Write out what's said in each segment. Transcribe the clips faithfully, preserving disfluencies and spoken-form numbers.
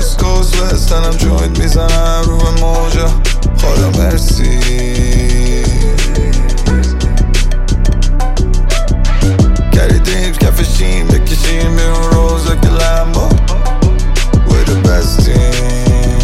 وست کوست وستنم جوینت میزنم رو به موجا خدا مرسی گریدیم کفشیم بکشیم به اون روزا که لمبا We're the best team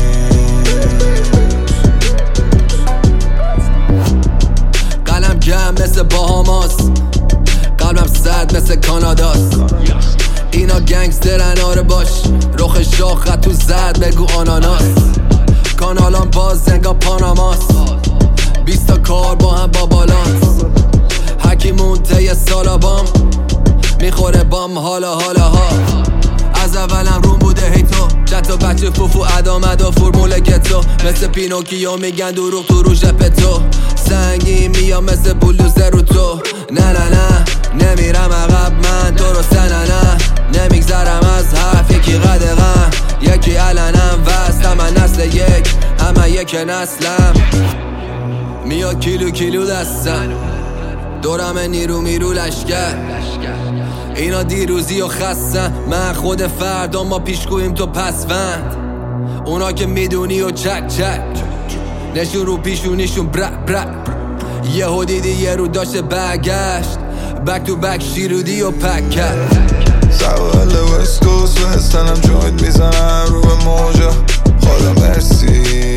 قلم گم مثل باهاماس قلبم سرد مثل کاناداست اینا گنگسترن آره باش رخ شاخ تو زد بگو آناناس کانالان باز زنگا پاناماس بیست تا کار با هم با بالانس هکی مونته سالا بام میخوره بام حالا حالا ها از اولم روم بوده هی تو جت و بچه فوفو ادامد و فرمول گتو مثل پینوکیو میگن دروغ تو رو ژپ تو سنگی میام مثل بلوزه رو تو نه نه نه نمیرم عقب من درسته نه نه نمیگذرم از حرف یکی قدغم یکی علنم وست من نسل یک همه یک نسلم میاد کیلو کیلو دستم دورم نیرو میرو لشکر اینا دیروزی و خستن من خود فردا ما پیشگویم تو پسوند اونا که میدونی و چک چک نشون رو پیشونیشون برا برا یه دیدی یه رو داشته برگشت بک تو بک شیرودی و پک کرد سوال وست کوست وستنم جوینت میزنم رو به موجا خدا مرسی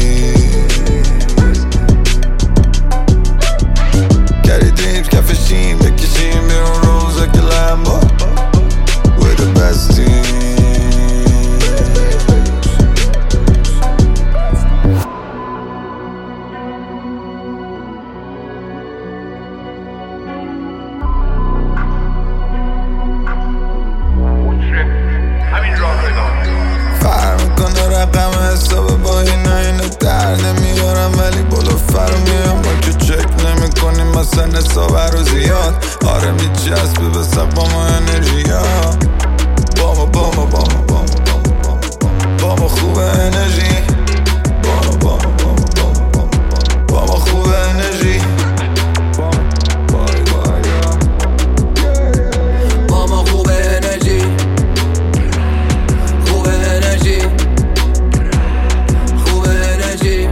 گریدیم کفشیم بکشیم به اون روزا که لمبا We're the best team فرق میکنه رقم حساب با اینا اینو در نمیارم ولی بلو فرو میام ما که چک نمی کنیم مثلا حساب رو زیاد آره میچسبه به سقام و انرژی ها باما باما باما باما باما باما خوب انرژی باما باما باما باما باما خوب انرژی باما خوب انرژی خوب انرژی خوب انرژی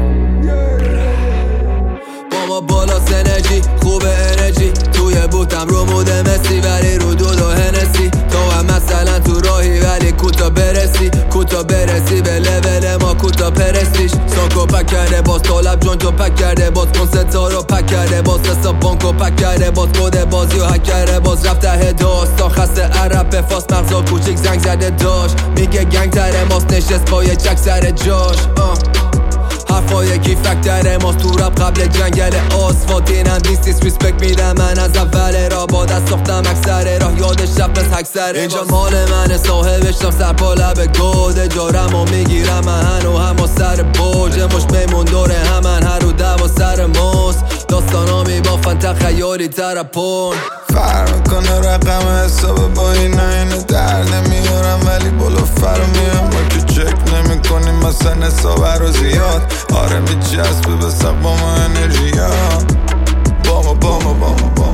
باما بالا انرژی خوب انرژی توی بوتم رو موده مسی ولی رو دود و هنسی تو هم مثلا تو راهی ولی کوتا برسی کوتا برسی به لول ما کوتا پرستیش ساکو پک کرده باز طالب جون تو پک کرده باز کنستا رو پک کرده باز حساب بانکو پک کرده باز کد بازی و هک کرده باز رفته هداست تا خسته عرب به فاس مغزا کوچیک زنگ زده داشت میگه گنگ تره ماست نشست با یه چک سر جاش آه. حرفا یکی فکتره ماست تو رب قبل جنگل آسفالت اینم دیستیس ریسپکت میدم من از اول را با دست ساختم اکثر راه یاد شب از حکسره اینجا مال منه صاحبشم سر پا لب گوده جارم و میگیرم من هنو هم و سر برج مش میمون دوره همن هر رو دو سر ماست داستانا میبافن تخیالی ترپون فرق میکنه رقم حساب با اینا اینو در نمیارم ولی بلو فرو میام ما که چک نمی کنیم مثلا حساب رو زیاد آره میچسبه به سقام و انرژی ها باما باما باما باما